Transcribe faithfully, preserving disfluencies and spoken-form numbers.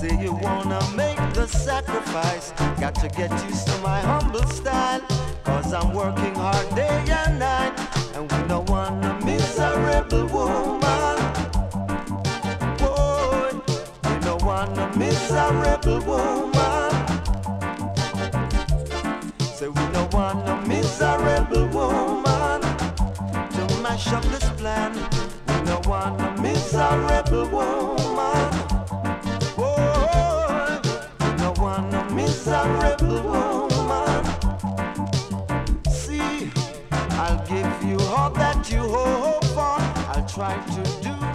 Say you wanna make the sacrifice, got to get used to my humble style. Cause I'm working hard day and night, and we don't want a miserable woman. Boy, we don't want a miserable woman. Say we don't want a miserable woman to mash up this plan. We don't want a miserable woman. Boy, we don't want a miserable woman. See, I'll give you all that you hope for. I'll try to do